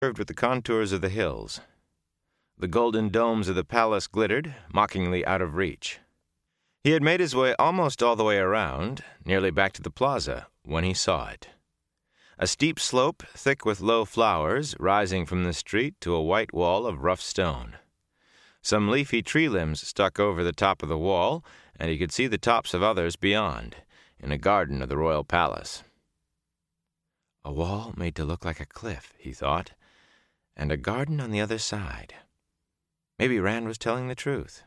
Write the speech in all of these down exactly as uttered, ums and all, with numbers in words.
curved with the contours of the hills. The golden domes of the palace glittered, mockingly out of reach. He had made his way almost all the way around, nearly back to the plaza, when he saw it. A steep slope, thick with low flowers, rising from the street to a white wall of rough stone. Some leafy tree limbs stuck over the top of the wall, and he could see the tops of others beyond, in a garden of the royal palace. A wall made to look like a cliff, he thought, and a garden on the other side. Maybe Rand was telling the truth.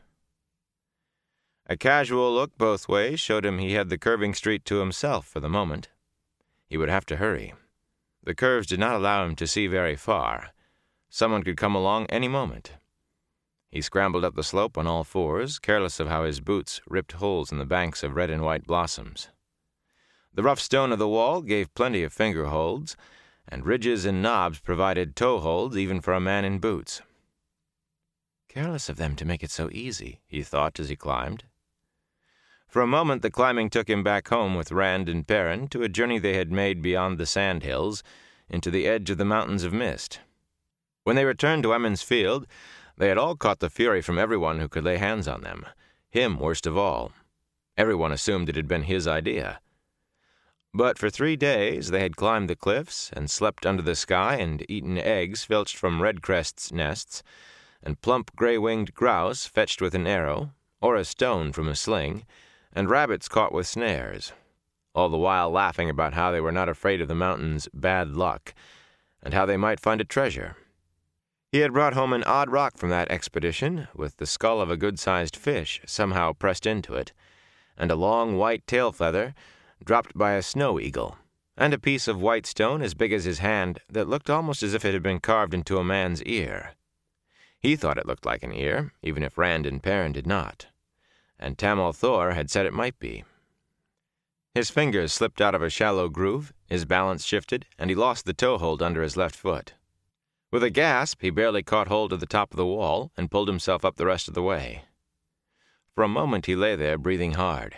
A casual look both ways showed him he had the curving street to himself for the moment. He would have to hurry. The curves did not allow him to see very far. Someone could come along any moment. He scrambled up the slope on all fours, careless of how his boots ripped holes in the banks of red and white blossoms. The rough stone of the wall gave plenty of finger holds, and ridges and knobs provided toe holds even for a man in boots. Careless of them to make it so easy, he thought as he climbed. For a moment the climbing took him back home with Rand and Perrin to a journey they had made beyond the sand hills into the edge of the mountains of mist. When they returned to Emond's Field, they had all caught the fury from everyone who could lay hands on them, him worst of all. Everyone assumed it had been his idea. But for three days they had climbed the cliffs and slept under the sky and eaten eggs filched from redcrests' nests, and plump gray-winged grouse fetched with an arrow, or a stone from a sling, and rabbits caught with snares, all the while laughing about how they were not afraid of the mountain's bad luck, and how they might find a treasure. He had brought home an odd rock from that expedition, with the skull of a good-sized fish somehow pressed into it, and a long white tail feather dropped by a snow eagle, and a piece of white stone as big as his hand that looked almost as if it had been carved into a man's ear. He thought it looked like an ear, even if Rand and Perrin did not, and Tamil Thor had said it might be. His fingers slipped out of a shallow groove, his balance shifted, and he lost the toe-hold under his left foot. With a gasp, he barely caught hold of the top of the wall and pulled himself up the rest of the way. For a moment he lay there, breathing hard.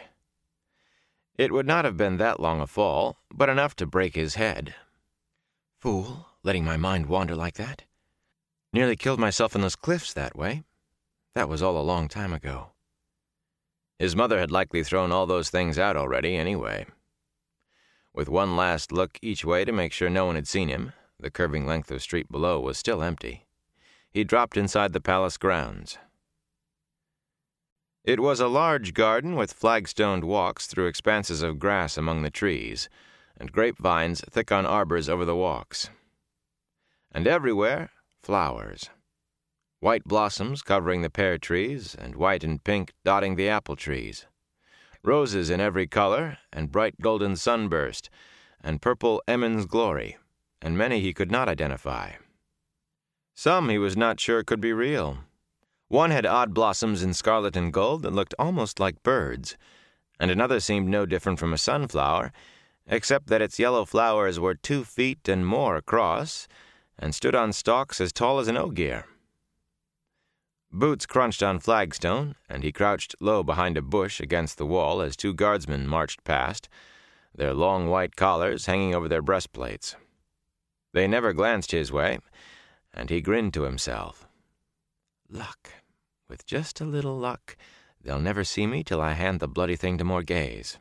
It would not have been that long a fall, but enough to break his head. Fool, letting my mind wander like that. Nearly killed myself in those cliffs that way. That was all a long time ago. His mother had likely thrown all those things out already anyway. With one last look each way to make sure no one had seen him, the curving length of street below was still empty. He dropped inside the palace grounds. It was a large garden with flagstoned walks through expanses of grass among the trees, and grapevines thick on arbors over the walks. And everywhere, flowers. White blossoms covering the pear trees, and white and pink dotting the apple trees. Roses in every color, and bright golden sunburst, and purple Emond's glory, and many he could not identify. Some he was not sure could be real. One had odd blossoms in scarlet and gold that looked almost like birds, and another seemed no different from a sunflower, except that its yellow flowers were two feet and more across, and stood on stalks as tall as an ogier. Boots crunched on flagstone, and he crouched low behind a bush against the wall as two guardsmen marched past, their long white collars hanging over their breastplates. They never glanced his way, and he grinned to himself. Luck. With just a little luck, they'll never see me till I hand the bloody thing to Morghese.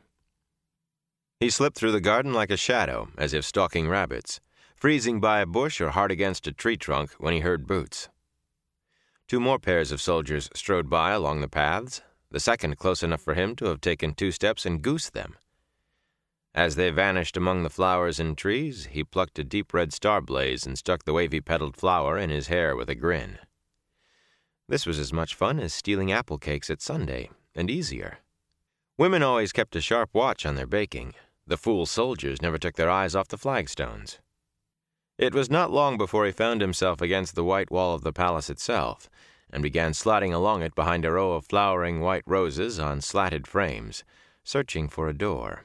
He slipped through the garden like a shadow, as if stalking rabbits, freezing by a bush or hard against a tree trunk when he heard boots. Two more pairs of soldiers strode by along the paths, the second close enough for him to have taken two steps and goosed them. As they vanished among the flowers and trees, he plucked a deep red star blaze and stuck the wavy-petaled flower in his hair with a grin. This was as much fun as stealing apple cakes at Sunday, and easier. Women always kept a sharp watch on their baking. The fool soldiers never took their eyes off the flagstones. It was not long before he found himself against the white wall of the palace itself, and began sliding along it behind a row of flowering white roses on slatted frames, searching for a door.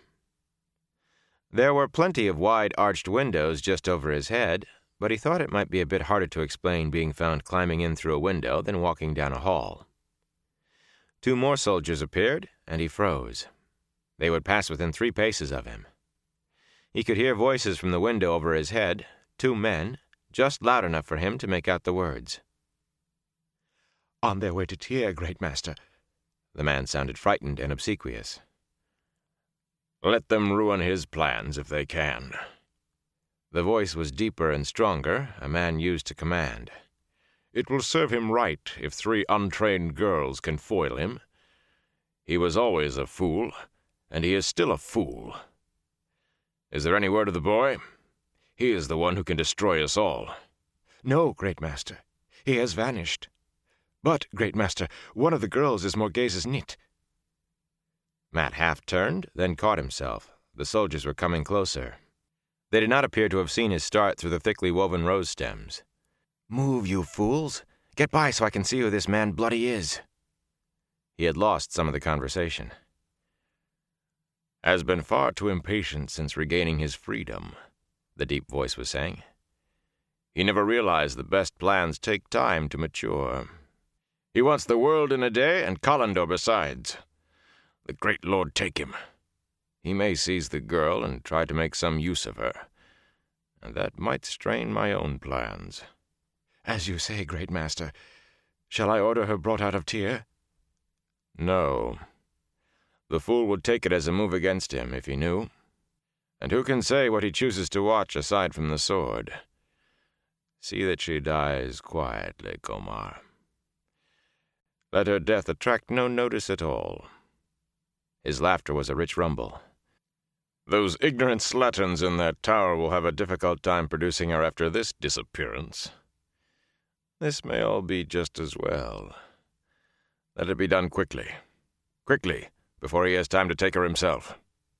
There were plenty of wide arched windows just over his head, but he thought it might be a bit harder to explain being found climbing in through a window than walking down a hall. Two more soldiers appeared, and he froze. They would pass within three paces of him. He could hear voices from the window over his head, two men, just loud enough for him to make out the words. "On their way to Tyr, great master." The man sounded frightened and obsequious. "Let them ruin his plans if they can." The voice was deeper and stronger, a man used to command. "It will serve him right if three untrained girls can foil him. He was always a fool, and he is still a fool. Is there any word of the boy? He is the one who can destroy us all." "No, great master. He has vanished. But, great master, one of the girls is Morghez's Nit." Matt half turned, then caught himself. The soldiers were coming closer. They did not appear to have seen his start through the thickly woven rose stems. "Move, you fools! Get by so I can see who this man bloody is." He had lost some of the conversation. "Has been far too impatient since regaining his freedom," the deep voice was saying. "He never realized the best plans take time to mature. He wants the world in a day, and Callandor besides. The great Lord take him. He may seize the girl and try to make some use of her, and that might strain my own plans." "As you say, great master. Shall I order her brought out of Tyr?" "No. The fool would take it as a move against him if he knew. And who can say what he chooses to watch aside from the sword? See that she dies quietly, Komar. Let her death attract no notice at all." His laughter was a rich rumble. "Those ignorant slatterns in that tower will have a difficult time producing her after this disappearance. This may all be just as well. Let it be done quickly. Quickly, before he has time to take her himself."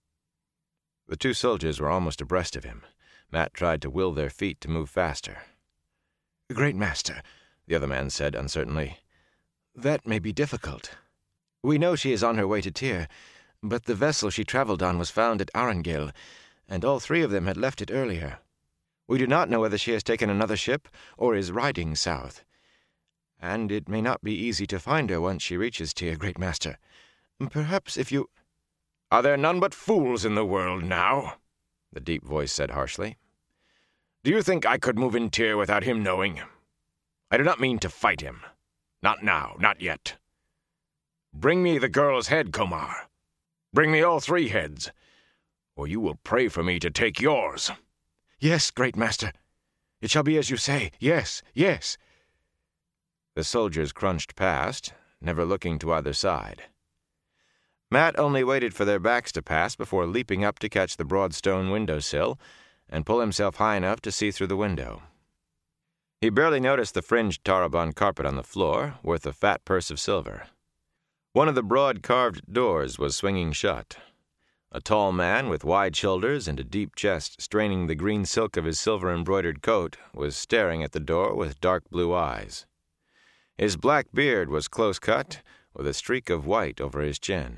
The two soldiers were almost abreast of him. Matt tried to will their feet to move faster. "Great master," the other man said uncertainly, "that may be difficult. We know she is on her way to Tyr, but the vessel she traveled on was found at Arangil, and all three of them had left it earlier. We do not know whether she has taken another ship or is riding south. And it may not be easy to find her once she reaches Tyr, great master. Perhaps if you—" "Are there none but fools in the world now?" the deep voice said harshly. "Do you think I could move in Tyr without him knowing? I do not mean to fight him. Not now, not yet. Bring me the girl's head, Komar. Bring me all three heads, or you will pray for me to take yours." "Yes, great master. It shall be as you say. Yes, yes." The soldiers crunched past, never looking to either side. Matt only waited for their backs to pass before leaping up to catch the broad stone windowsill and pull himself high enough to see through the window. He barely noticed the fringed Tarabon carpet on the floor, worth a fat purse of silver. One of the broad carved doors was swinging shut. A tall man with wide shoulders and a deep chest straining the green silk of his silver-embroidered coat was staring at the door with dark blue eyes. His black beard was close-cut, with a streak of white over his chin.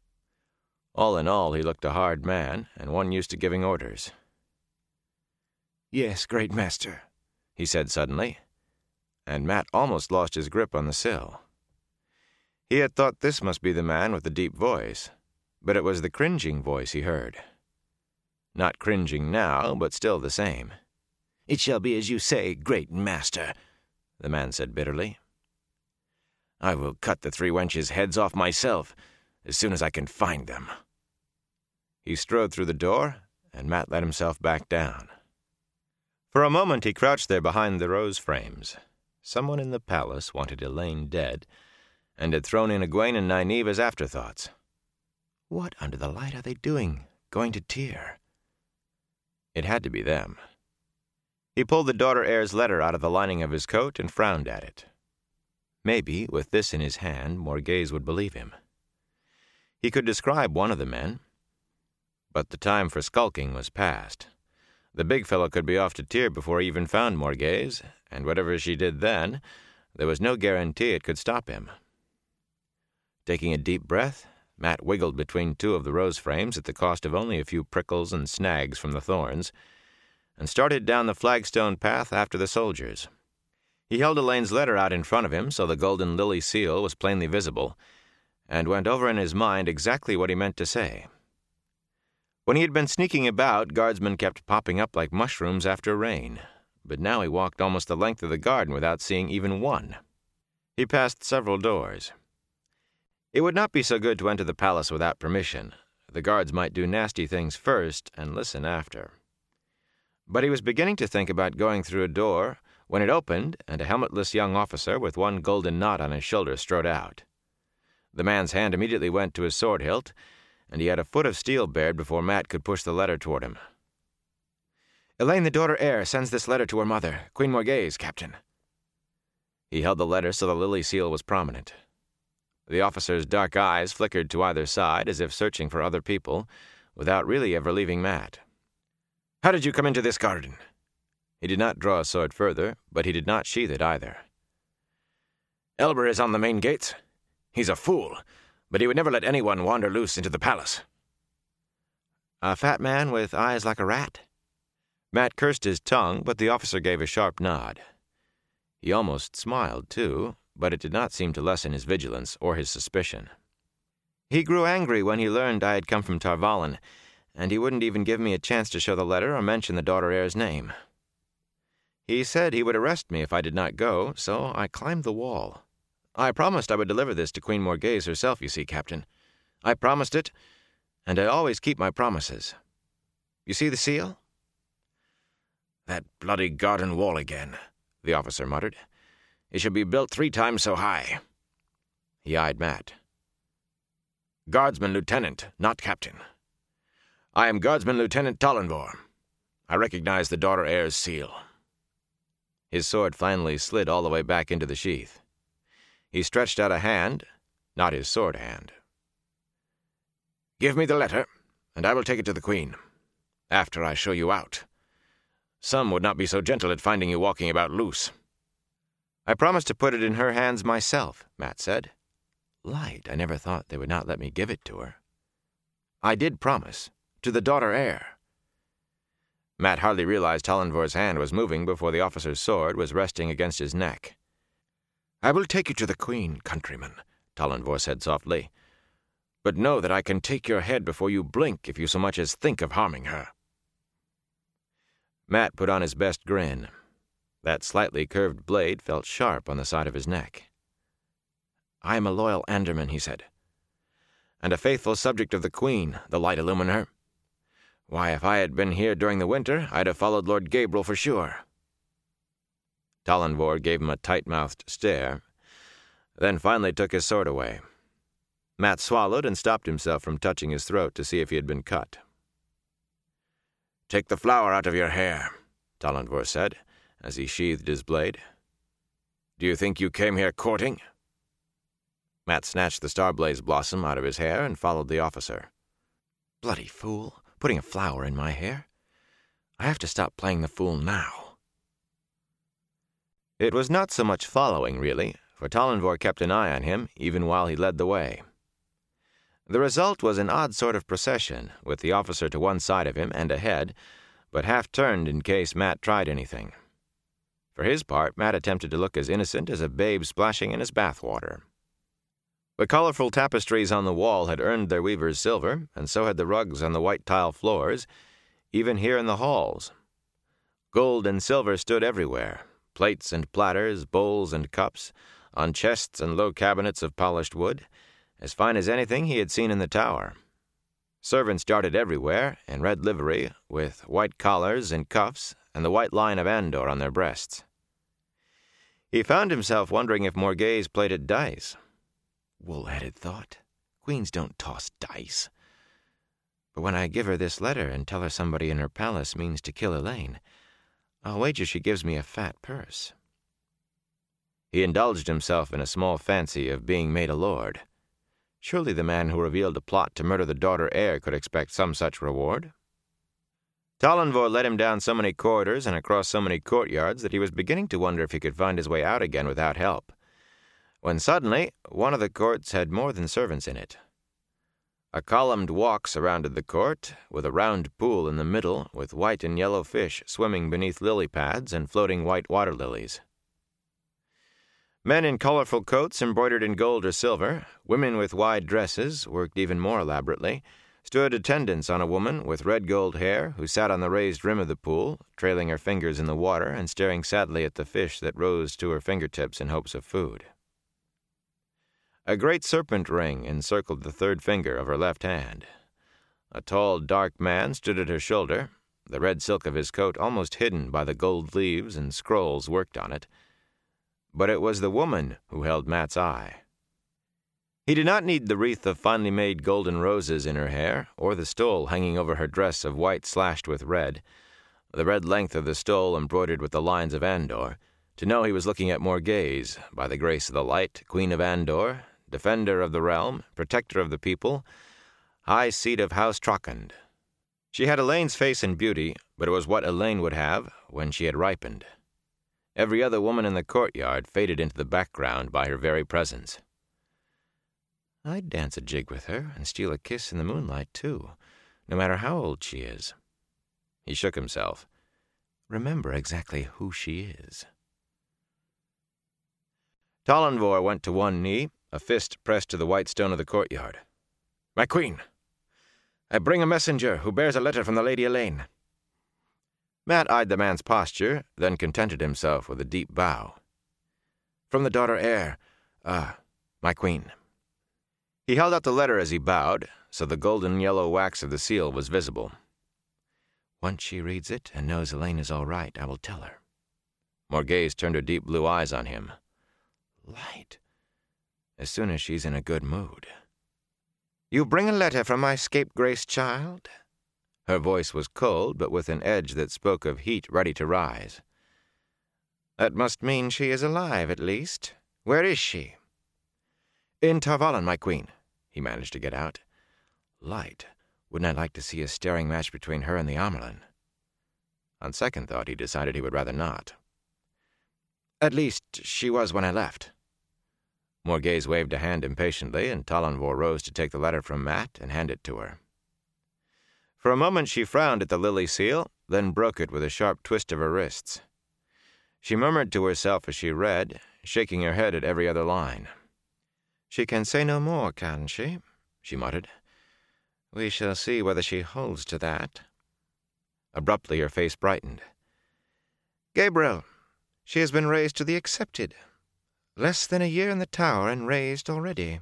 All in all, he looked a hard man, and one used to giving orders. "Yes, great master," he said suddenly, and Matt almost lost his grip on the sill. He had thought this must be the man with the deep voice, but it was the cringing voice he heard. Not cringing now, but still the same. "It shall be as you say, great master," the man said bitterly. "I will cut the three wenches' heads off myself, as soon as I can find them." He strode through the door, and Matt let himself back down. For a moment he crouched there behind the rose frames. Someone in the palace wanted Elaine dead, and had thrown in Egwene and Nynaeve as afterthoughts. What under the light are they doing, going to Tyr? It had to be them. He pulled the daughter heir's letter out of the lining of his coat and frowned at it. Maybe, with this in his hand, Morgheze would believe him. He could describe one of the men, but the time for skulking was past. The big fellow could be off to Tyr before he even found Morgheze, and whatever she did then, there was no guarantee it could stop him. Taking a deep breath, Matt wiggled between two of the rose frames at the cost of only a few prickles and snags from the thorns, and started down the flagstone path after the soldiers. He held Elaine's letter out in front of him so the golden lily seal was plainly visible, and went over in his mind exactly what he meant to say. When he had been sneaking about, guardsmen kept popping up like mushrooms after rain, but now he walked almost the length of the garden without seeing even one. He passed several doors. It would not be so good to enter the palace without permission. The guards might do nasty things first and listen after. But he was beginning to think about going through a door when it opened and a helmetless young officer with one golden knot on his shoulder strode out. The man's hand immediately went to his sword hilt, and he had a foot of steel bared before Matt could push the letter toward him. "Elaine, the daughter heir, sends this letter to her mother, Queen Morghese, Captain." He held the letter so the lily seal was prominent. The officer's dark eyes flickered to either side as if searching for other people, without really ever leaving Matt. "How did you come into this garden?" He did not draw a sword further, but he did not sheath it either. "Elber is on the main gates. He's a fool, but he would never let anyone wander loose into the palace." "A fat man with eyes like a rat?" Matt cursed his tongue, but the officer gave a sharp nod. He almost smiled, too, but it did not seem to lessen his vigilance or his suspicion. "He grew angry when he learned I had come from Tar Valon, and he wouldn't even give me a chance to show the letter or mention the daughter heir's name. He said he would arrest me if I did not go, so I climbed the wall. I promised I would deliver this to Queen Morghese herself, you see, Captain. I promised it, and I always keep my promises. You see the seal?" "That bloody garden wall again," the officer muttered. "It should be built three times so high." He eyed Matt. "Guardsman Lieutenant, not Captain. I am Guardsman Lieutenant Tallenvor. I recognize the daughter heir's seal." His sword finally slid all the way back into the sheath. He stretched out a hand, not his sword hand. "Give me the letter, and I will take it to the Queen, after I show you out. Some would not be so gentle at finding you walking about loose." "I promised to put it in her hands myself," Matt said. Light, I never thought they would not let me give it to her. "I did promise. To the daughter heir." Matt hardly realized Tallenvor's hand was moving before the officer's sword was resting against his neck. "I will take you to the Queen, countryman," Tallenvor said softly. "But know that I can take your head before you blink if you so much as think of harming her." Matt put on his best grin. That slightly curved blade felt sharp on the side of his neck. "I am a loyal Anderman," he said. "And a faithful subject of the Queen, the light illuminer. Why, if I had been here during the winter, I'd have followed Lord Gabriel for sure." Tallenvor gave him a tight-mouthed stare, then finally took his sword away. Matt swallowed and stopped himself from touching his throat to see if he had been cut. "Take the flower out of your hair," Tallenvor said, as he sheathed his blade. "Do you think you came here courting?" Matt snatched the Starblaze blossom out of his hair and followed the officer. "Bloody fool, putting a flower in my hair. I have to stop playing the fool now." It was not so much following, really, for Tallenvor kept an eye on him even while he led the way. The result was an odd sort of procession, with the officer to one side of him and ahead, but half-turned in case Matt tried anything. For his part, Matt attempted to look as innocent as a babe splashing in his bathwater. The colorful tapestries on the wall had earned their weaver's silver, and so had the rugs on the white tile floors, even here in the halls. Gold and silver stood everywhere, plates and platters, bowls and cups, on chests and low cabinets of polished wood, as fine as anything he had seen in the tower. Servants darted everywhere, in red livery, with white collars and cuffs, and the white line of Andor on their breasts. He found himself wondering if Morghese played at dice. Wool-headed thought. Queens don't toss dice. But when I give her this letter and tell her somebody in her palace means to kill Elaine, I'll wager she gives me a fat purse. He indulged himself in a small fancy of being made a lord. Surely the man who revealed a plot to murder the daughter heir could expect some such reward. Tallenvor led him down so many corridors and across so many courtyards that he was beginning to wonder if he could find his way out again without help, when suddenly one of the courts had more than servants in it. A columned walk surrounded the court, with a round pool in the middle, with white and yellow fish swimming beneath lily pads and floating white water lilies. Men in colorful coats embroidered in gold or silver, women with wide dresses, worked even more elaborately, stood attendants on a woman with red gold hair who sat on the raised rim of the pool, trailing her fingers in the water and staring sadly at the fish that rose to her fingertips in hopes of food. A great serpent ring encircled the third finger of her left hand. A tall, dark man stood at her shoulder, the red silk of his coat almost hidden by the gold leaves and scrolls worked on it. But it was the woman who held Matt's eye. He did not need the wreath of finely made golden roses in her hair, or the stole hanging over her dress of white slashed with red, the red length of the stole embroidered with the lines of Andor, to know he was looking at Morghese, by the grace of the light, Queen of Andor, defender of the realm, protector of the people, high seat of House Trachand. She had Elaine's face and beauty, but it was what Elaine would have when she had ripened. Every other woman in the courtyard faded into the background by her very presence. I'd dance a jig with her and steal a kiss in the moonlight, too, no matter how old she is. He shook himself. Remember exactly who she is. Talonvor went to one knee, a fist pressed to the white stone of the courtyard. My queen, I bring a messenger who bears a letter from the Lady Elaine. Mat eyed the man's posture, then contented himself with a deep bow. From the daughter heir, ah, my queen. He held out the letter as he bowed, so the golden yellow wax of the seal was visible. Once she reads it and knows Elaine is all right, I will tell her. Morghese turned her deep blue eyes on him. Light. As soon as she's in a good mood. You bring a letter from my scapegrace child? Her voice was cold, but with an edge that spoke of heat ready to rise. That must mean she is alive, at least. Where is she? In Tar Valon, my queen, he managed to get out. Light. Wouldn't I like to see a staring match between her and the Amyrlin? On second thought, he decided he would rather not. At least, she was when I left. Morghese waved a hand impatiently, and Talonvor rose to take the letter from Mat and hand it to her. For a moment she frowned at the lily seal, then broke it with a sharp twist of her wrists. She murmured to herself as she read, shaking her head at every other line. She can say no more, can she? She muttered. We shall see whether she holds to that. Abruptly her face brightened. Gaebril, she has been raised to the accepted. Less than a year in the tower and raised already.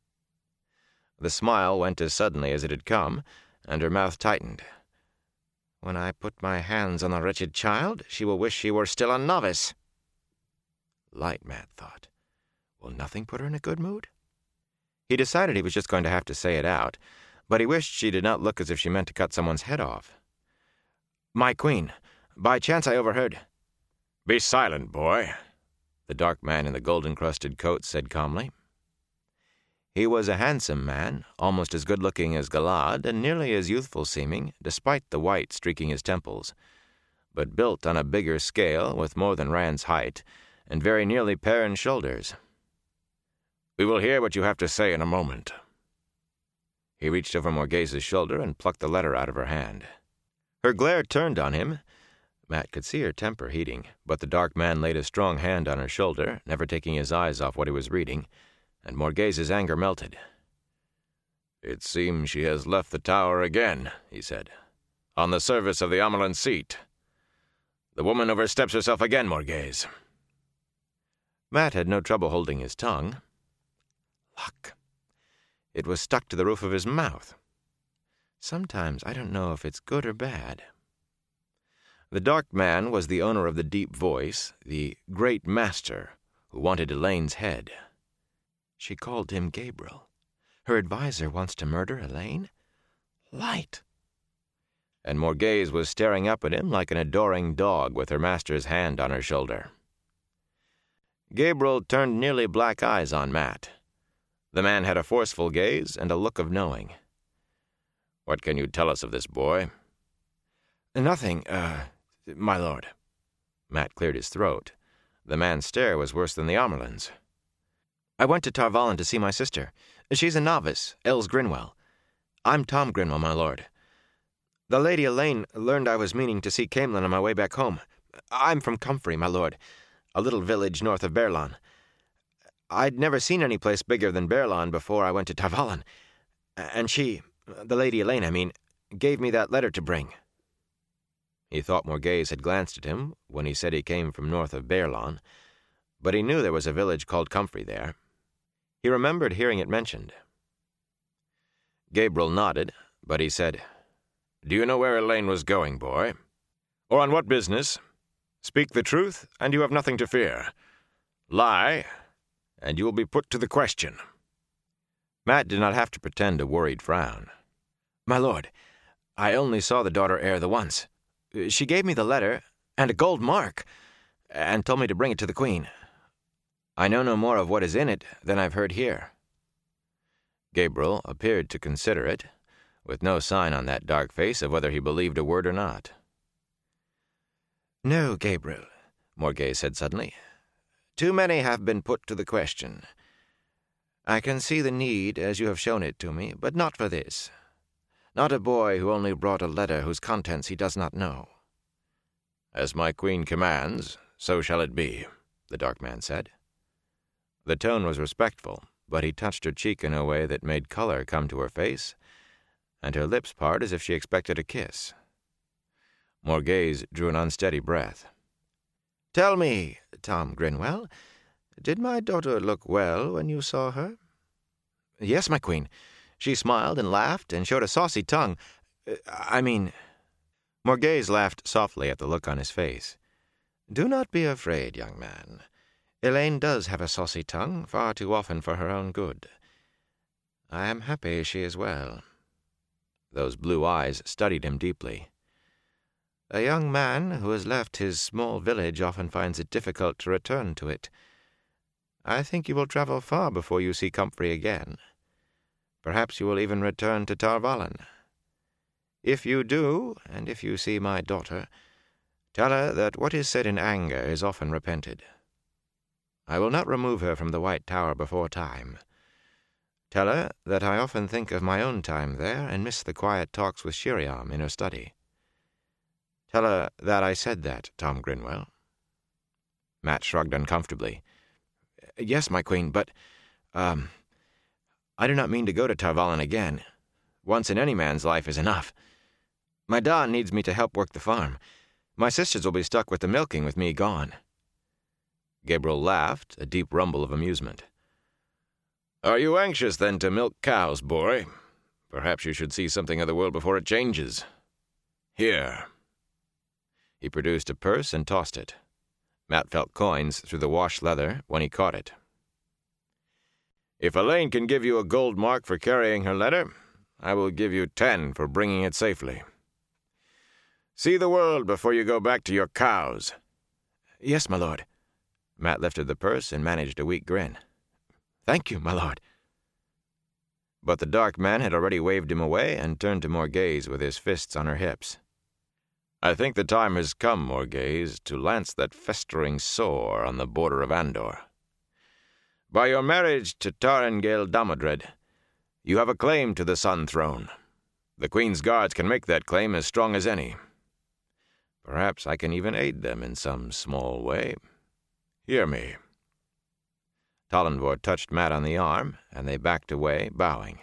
The smile went as suddenly as it had come, and her mouth tightened. When I put my hands on the wretched child, she will wish she were still a novice. Light, Mat thought. Will nothing put her in a good mood? He decided he was just going to have to say it out, but he wished she did not look as if she meant to cut someone's head off. My queen, by chance I overheard... Be silent, boy, the dark man in the golden-crusted coat said calmly. He was a handsome man, almost as good-looking as Galad, and nearly as youthful-seeming, despite the white streaking his temples, but built on a bigger scale, with more than Rand's height, and very nearly Perrin's shoulders. We will hear what you have to say in a moment. He reached over Morghese's shoulder and plucked the letter out of her hand. Her glare turned on him. Mat could see her temper heating, but the dark man laid a strong hand on her shoulder, never taking his eyes off what he was reading, and Morghese's anger melted. It seems she has left the tower again, he said, on the service of the Amyrlin seat. The woman oversteps herself again, Morghese. Mat had no trouble holding his tongue. Luck. It was stuck to the roof of his mouth. Sometimes I don't know if it's good or bad. The dark man was the owner of the deep voice, the great master, who wanted Elaine's head. She called him Gaebril. Her advisor wants to murder Elaine? Light! And Morghese was staring up at him like an adoring dog with her master's hand on her shoulder. Gaebril turned nearly black eyes on Mat. The man had a forceful gaze and a look of knowing. What can you tell us of this boy? Nothing, uh, my lord. Mat cleared his throat. The man's stare was worse than the Amyrlin's. I went to Tar Valon to see my sister. She's a novice, Els Grinwell. I'm Tom Grinwell, my lord. The Lady Elaine learned I was meaning to see Caemlyn on my way back home. I'm from Comfrey, my lord, a little village north of Baerlon. I'd never seen any place bigger than Baerlon before I went to Tar Valon. And she, the Lady Elaine, I mean, gave me that letter to bring." He thought Morghese had glanced at him when he said he came from north of Baerlon, but he knew there was a village called Comfrey there. He remembered hearing it mentioned. Gabriel nodded, but he said, "Do you know where Elaine was going, boy? Or on what business? Speak the truth, and you have nothing to fear. Lie, and you will be put to the question." Mat did not have to pretend a worried frown. "My lord, I only saw the daughter heir the once. She gave me the letter, and a gold mark, and told me to bring it to the Queen. I know no more of what is in it than I've heard here." Gabriel appeared to consider it, with no sign on that dark face of whether he believed a word or not. "No, Gabriel," Morghese said suddenly. "Too many have been put to the question. I can see the need as you have shown it to me, but not for this. Not a boy who only brought a letter whose contents he does not know." "As my queen commands, so shall it be," the dark man said. The tone was respectful, but he touched her cheek in a way that made color come to her face, and her lips part as if she expected a kiss. Morghese drew an unsteady breath. "Tell me, Tom Grinwell, did my daughter look well when you saw her?" "Yes, my queen. She smiled and laughed and showed a saucy tongue. I mean—" Morghese laughed softly at the look on his face. "Do not be afraid, young man. Elaine does have a saucy tongue, far too often for her own good. I am happy she is well." Those blue eyes studied him deeply. "A young man who has left his small village often finds it difficult to return to it. I think you will travel far before you see Comfrey again. Perhaps you will even return to Tar Valon. If you do, and if you see my daughter, tell her that what is said in anger is often repented. I will not remove her from the White Tower before time. Tell her that I often think of my own time there and miss the quiet talks with Sheriam in her study. Tell her that I said that, Tom Grinwell." Mat shrugged uncomfortably. "Yes, my queen, but, um, I do not mean to go to Tar Valon again. Once in any man's life is enough. My Don needs me to help work the farm. My sisters will be stuck with the milking with me gone." Gabriel laughed, a deep rumble of amusement. "Are you anxious, then, to milk cows, boy? Perhaps you should see something of the world before it changes. Here." He produced a purse and tossed it. Mat felt coins through the wash leather when he caught it. "If Elaine can give you a gold mark for carrying her letter, I will give you ten for bringing it safely. See the world before you go back to your cows." "Yes, my lord." Mat lifted the purse and managed a weak grin. "Thank you, my lord." But the dark man had already waved him away and turned to Morghese with his fists on her hips. "I think the time has come, Morghese, to lance that festering sore on the border of Andor. By your marriage to Tarengail Damodred, you have a claim to the Sun Throne. The Queen's guards can make that claim as strong as any. Perhaps I can even aid them in some small way. Hear me." Tallandvor touched Mat on the arm, and they backed away, bowing.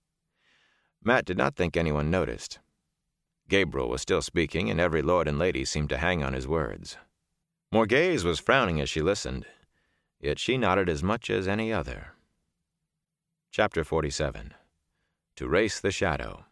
Mat did not think anyone noticed. Gabriel was still speaking, and every lord and lady seemed to hang on his words. Morghese was frowning as she listened, yet she nodded as much as any other. Chapter forty-seven. To Race the Shadow.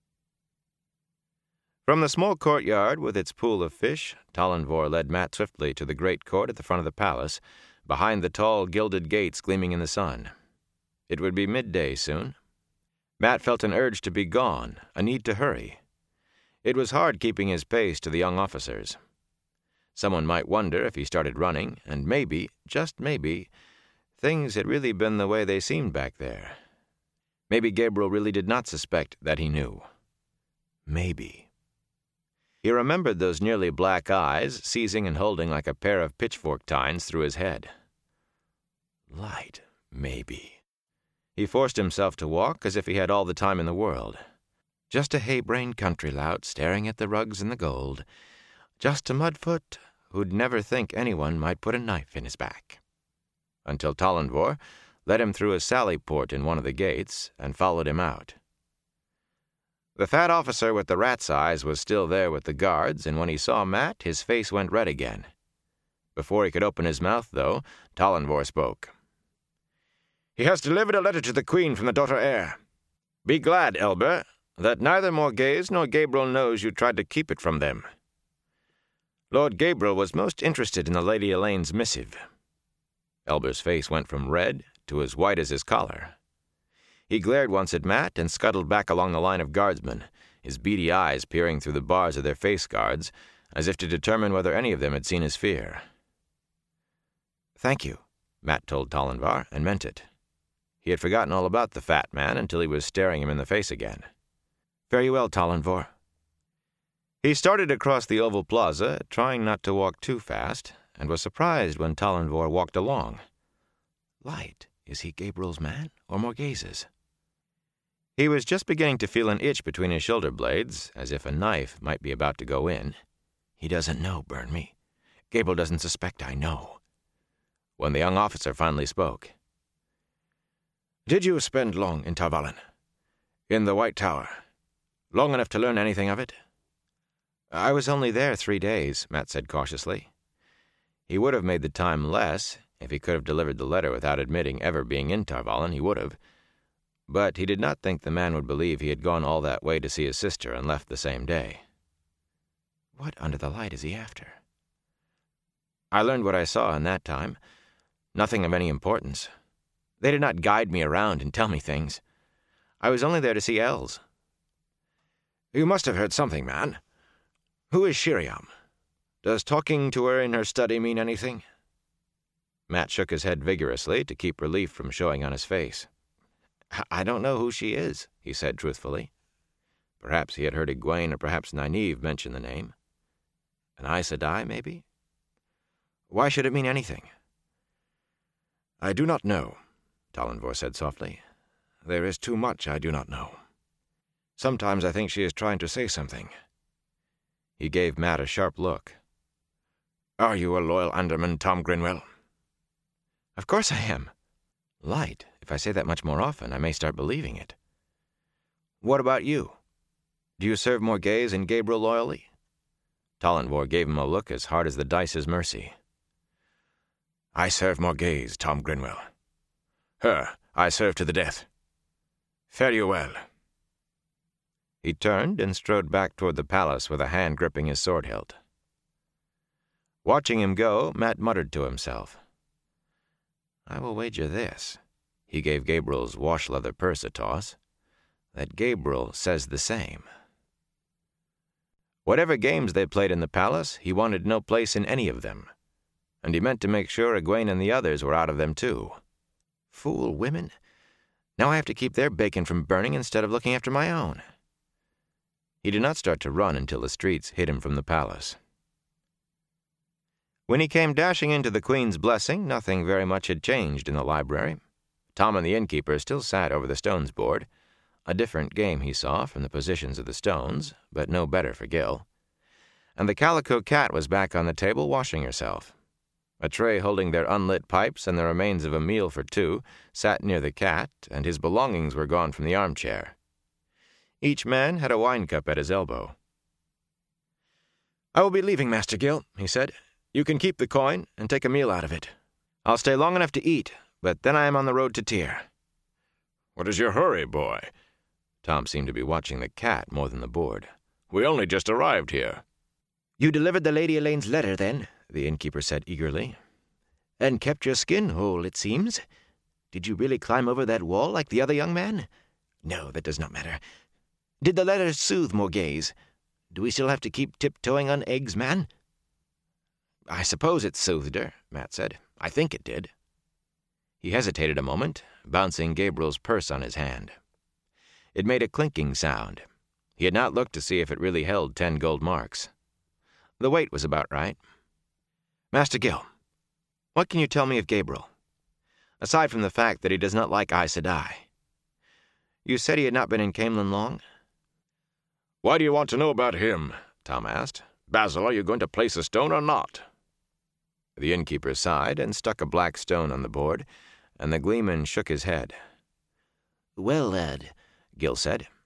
From the small courtyard with its pool of fish, Tallandvor led Mat swiftly to the great court at the front of the palace, behind the tall gilded gates gleaming in the sun. It would be midday soon. Mat felt an urge to be gone, a need to hurry. It was hard keeping his pace to the young officers. Someone might wonder if he started running, and maybe, just maybe, things had really been the way they seemed back there. Maybe Gabriel really did not suspect that he knew. Maybe. He remembered those nearly black eyes seizing and holding like a pair of pitchfork tines through his head. Light, maybe. He forced himself to walk as if he had all the time in the world. Just a hay-brained country lout staring at the rugs and the gold. Just a mudfoot who'd never think anyone might put a knife in his back. Until Tallandvor led him through a sally port in one of the gates and followed him out. The fat officer with the rat's eyes was still there with the guards, and when he saw Matt, his face went red again. Before he could open his mouth, though, Tallenvor spoke. He has delivered a letter to the Queen from the daughter heir. Be glad, Elber, that neither Morghese nor Gabriel knows you tried to keep it from them. Lord Gabriel was most interested in the Lady Elaine's missive. Elber's face went from red to as white as his collar. He glared once at Matt and scuttled back along the line of guardsmen, his beady eyes peering through the bars of their face guards, as if to determine whether any of them had seen his fear. "Thank you," Matt told Tallenvar, and meant it. He had forgotten all about the fat man until he was staring him in the face again. "Very well, Tallenvor." He started across the oval plaza, trying not to walk too fast, and was surprised when Tallenvor walked along. Light, is he Gabriel's man or Morghese's? He was just beginning to feel an itch between his shoulder blades, as if a knife might be about to go in. He doesn't know, burn me. Gabriel doesn't suspect I know. When the young officer finally spoke. Did you spend long in Tar Valon? In the White Tower? Long enough to learn anything of it? I was only there three days, Matt said cautiously. He would have made the time less. If he could have delivered the letter without admitting ever being in Tar Valon, he would have. But he did not think the man would believe he had gone all that way to see his sister and left the same day. What under the light is he after? I learned what I saw in that time. Nothing of any importance. They did not guide me around and tell me things. I was only there to see Els. You must have heard something, man. Who is Sheriam? Does talking to her in her study mean anything? Matt shook his head vigorously to keep relief from showing on his face. I don't know who she is, he said truthfully. Perhaps he had heard Egwene or perhaps Nynaeve mention the name. An Aes Sedai, maybe? Why should it mean anything? I do not know, Tallenvor said softly. There is too much I do not know. Sometimes I think she is trying to say something. He gave Matt a sharp look. Are you a loyal Underman, Tom Grinwell? Of course I am. Light, if I say that much more often, I may start believing it. What about you? Do you serve Morghese and Gabriel loyally? Tallenvor gave him a look as hard as the dice's mercy. I serve Morghese, Tom Grinwell. Her I serve to the death. Fare you well. He turned and strode back toward the palace with a hand gripping his sword hilt. Watching him go, Matt muttered to himself. I will wager this, he gave Gabriel's wash-leather purse a toss, that Gabriel says the same. Whatever games they played in the palace, he wanted no place in any of them, and he meant to make sure Egwene and the others were out of them too. Fool women. Now I have to keep their bacon from burning instead of looking after my own. He did not start to run until the streets hid him from the palace. When he came dashing into the Queen's blessing, nothing very much had changed in the library. Tom and the innkeeper still sat over the stones board. A different game, he saw, from the positions of the stones, but no better for Gil. And the calico cat was back on the table washing herself. A tray holding their unlit pipes and the remains of a meal for two sat near the cat, and his belongings were gone from the armchair. Each man had a wine cup at his elbow. I will be leaving, Master Gil, he said. You can keep the coin and take a meal out of it. I'll stay long enough to eat, but then I am on the road to Tyr. What is your hurry, boy? Tom seemed to be watching the cat more than the board. We only just arrived here. You delivered the Lady Elaine's letter, then, the innkeeper said eagerly. And kept your skin whole, it seems. Did you really climb over that wall like the other young man? No, that does not matter. Did the letter soothe Morghese? Do we still have to keep tiptoeing on eggs, man? I suppose it soothed her, Matt said. I think it did. He hesitated a moment, bouncing Gabriel's purse on his hand. It made a clinking sound. He had not looked to see if it really held ten gold marks. The weight was about right. Master Gil, what can you tell me of Gabriel? Aside from the fact that he does not like Aes Sedai. You said he had not been in Caemlyn long? Why do you want to know about him? Tom asked. Basil, are you going to place a stone or not? The innkeeper sighed and stuck a black stone on the board, and the gleeman shook his head. Well, lad, Gil said,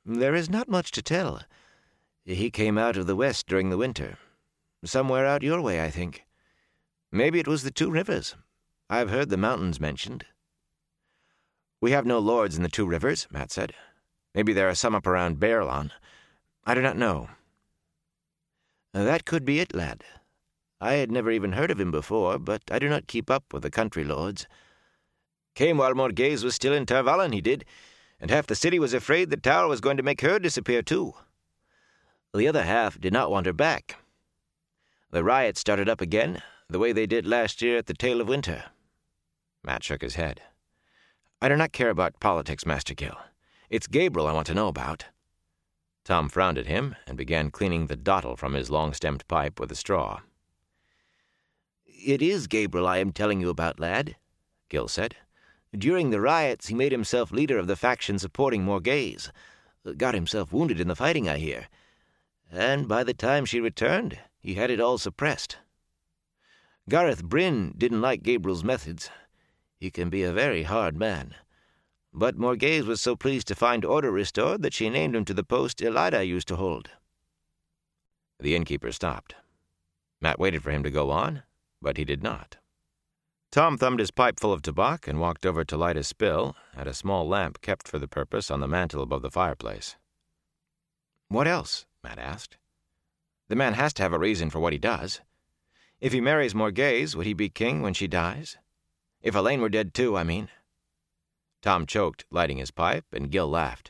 There is not much to tell. He came out of the west during the winter. Somewhere out your way, I think. Maybe it was the Two Rivers. I've heard the mountains mentioned. We have no lords in the Two Rivers, Matt said. Maybe there are some up around Baerlon. I do not know. That could be it, lad. I had never even heard of him before, but I do not keep up with the country lords. Came while Morghese was still in Tar Valon, he did, and half the city was afraid the tower was going to make her disappear too. The other half did not want her back. The riots started up again, the way they did last year at the tail of winter. Matt shook his head. I do not care about politics, Master Gill. It's Gabriel I want to know about. Tom frowned at him and began cleaning the dottle from his long-stemmed pipe with a straw. It is Gabriel I am telling you about, lad, Gill said. During the riots, he made himself leader of the faction supporting Morghese. Got himself wounded in the fighting, I hear. And by the time she returned, he had it all suppressed. Gareth Bryn didn't like Gabriel's methods. He can be a very hard man. But Morghese was so pleased to find order restored that she named him to the post Elida used to hold. The innkeeper stopped. Matt waited for him to go on, but he did not. Tom thumbed his pipe full of tobacco and walked over to light a spill at a small lamp kept for the purpose on the mantel above the fireplace. What else? Matt asked. The man has to have a reason for what he does. If he marries Morghese, would he be king when she dies? If Elaine were dead too, I mean. Tom choked, lighting his pipe, and Gill laughed.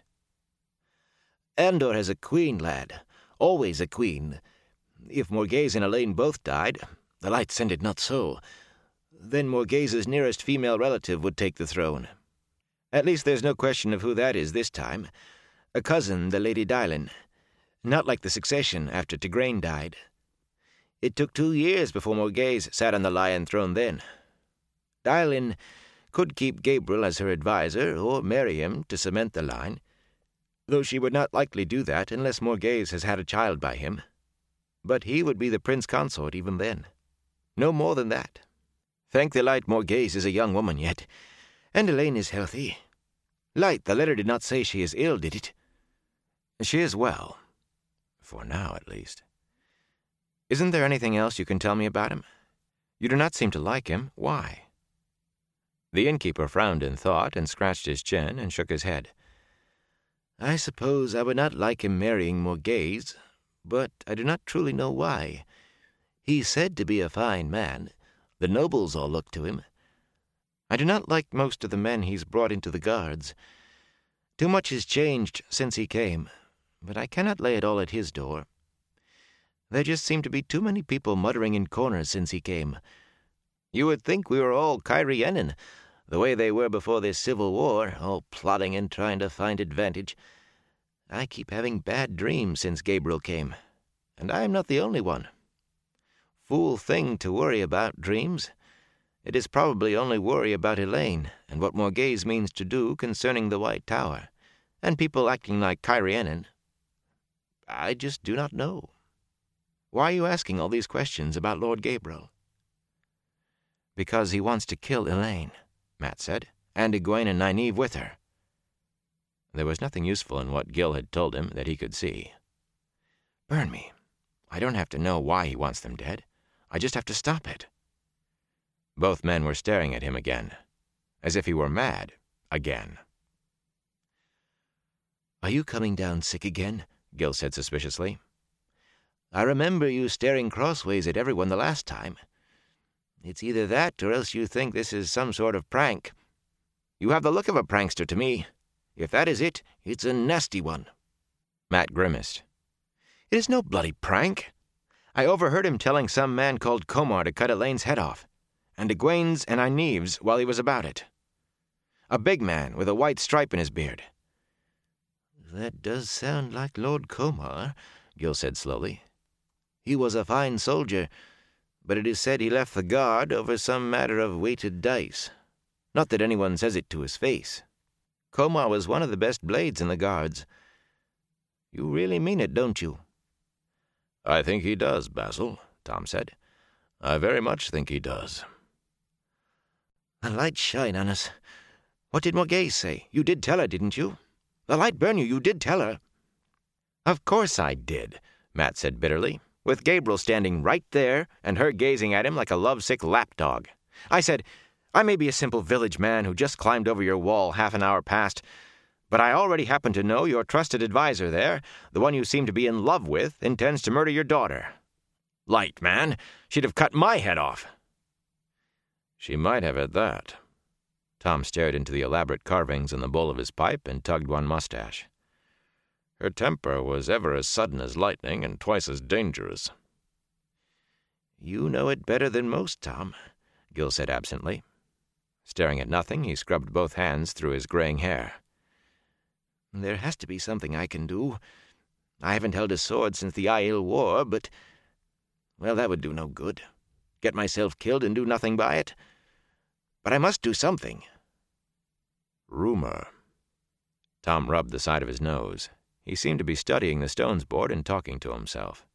Andor has a queen, lad. Always a queen. If Morghese and Elaine both died, the light send it not so, then Morghese's nearest female relative would take the throne. At least there's no question of who that is this time. A cousin, the Lady Dylan. Not like the succession after Tigraine died. It took two years before Morghese sat on the Lion Throne then. Dylan could keep Gabriel as her adviser or marry him to cement the line, though she would not likely do that unless Morghese has had a child by him. But he would be the prince consort even then. No more than that. Thank the light Morghese is a young woman yet, and Elaine is healthy. Light, the letter did not say she is ill, did it? She is well. For now, at least. Isn't there anything else you can tell me about him? You do not seem to like him. Why? The innkeeper frowned in thought and scratched his chin and shook his head. I suppose I would not like him marrying Morghese, but I do not truly know why. He's said to be a fine man. The nobles all look to him. I do not like most of the men he's brought into the guards. Too much has changed since he came, but I cannot lay it all at his door. There just seem to be too many people muttering in corners since he came. You would think we were all Cairhienin, the way they were before this civil war, all plotting and trying to find advantage. I keep having bad dreams since Gabriel came, and I am not the only one. Fool thing to worry about dreams. It is probably only worry about Elaine and what Morghese means to do concerning the White Tower, and people acting like Cairhienin. I just do not know. Why are you asking all these questions about Lord Gabriel? Because he wants to kill Elaine, Matt said, and Egwene and Nynaeve with her. There was nothing useful in what Gill had told him that he could see. Burn me. I don't have to know why he wants them dead. I just have to stop it. Both men were staring at him again, as if he were mad again. Are you coming down sick again? Gill said suspiciously. I remember you staring crossways at everyone the last time. It's either that or else you think this is some sort of prank. You have the look of a prankster to me. If that is it, it's a nasty one. Matt grimaced. It is no bloody prank. I overheard him telling some man called Comar to cut Elaine's head off, and Egwene's and Nynaeve's while he was about it. A big man with a white stripe in his beard. That does sound like Lord Comar, Gill said slowly. He was a fine soldier, but it is said he left the guard over some matter of weighted dice. Not that anyone says it to his face. Comar was one of the best blades in the guards. You really mean it, don't you? I think he does, Basil, Tom said. I very much think he does. The light shine on us. What did Morghese say? You did tell her, didn't you? The light burn you, you did tell her. Of course I did, Matt said bitterly, with Gabriel standing right there and her gazing at him like a lovesick lapdog. I said, I may be a simple village man who just climbed over your wall half an hour past, but I already happen to know your trusted advisor there, the one you seem to be in love with, intends to murder your daughter. Light, man, she'd have cut my head off. She might have at that. Tom stared into the elaborate carvings in the bowl of his pipe and tugged one mustache. Her temper was ever as sudden as lightning and twice as dangerous. You know it better than most, Tom, Gil said absently. Staring at nothing, he scrubbed both hands through his graying hair. There has to be something I can do. I haven't held a sword since the Aiel War, but... well, that would do no good. Get myself killed and do nothing by it. But I must do something. Rumor. Tom rubbed the side of his nose. He seemed to be studying the stones board and talking to himself.